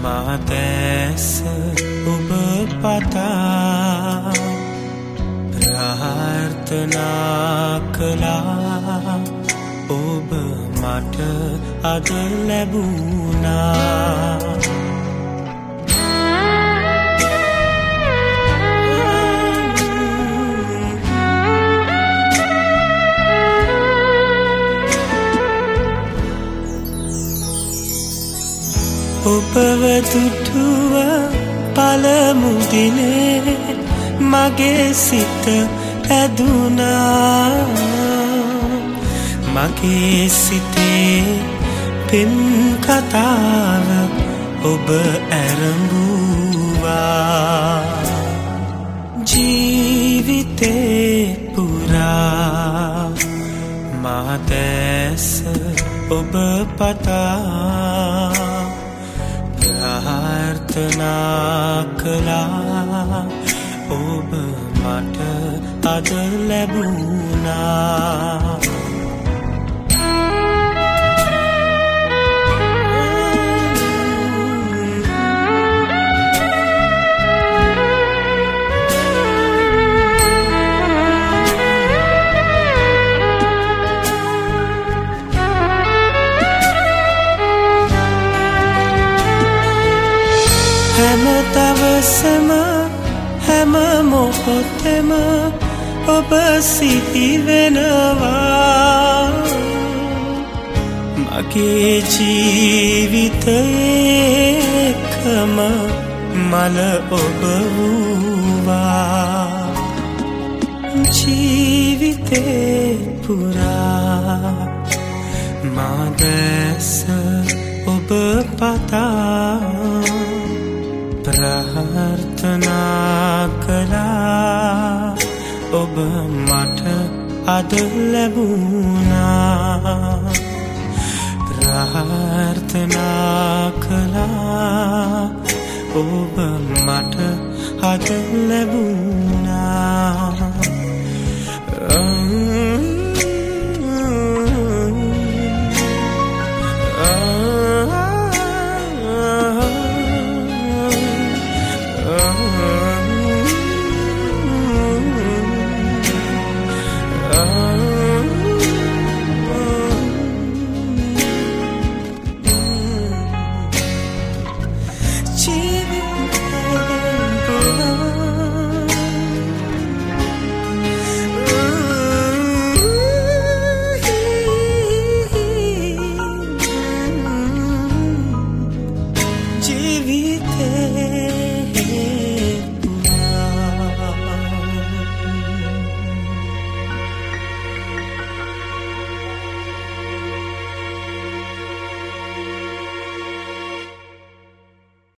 මාතැස ඔබ පතා ප්‍රාර්ථනා කළා ඔබ මට අද ලැබුණා ඔබව දුටුව පළමු දිනේ මගේ සිත ඇදුනා මගේ සිතේ පෙම් කතාව ඔබ ඇරඹුවා ජීවිතේ පුරා මාතැස ඔබ පතා ප්‍රාර්ථනා කළා ඔබ මට අද ලැබුණා හැම දවසම හැම මොහොතෙම ඔබ සිහි වෙනවා මගේ ජීවිතේකම මල ඔබ වූවා ජීවිතේ පුරා මාතැස ඔබ පතා ප්‍රාර්ථනා කළා ඔබ මට අද ලැබුණා ප්‍රාර්ථනා කළා ඔබ මට අද ලැබුණා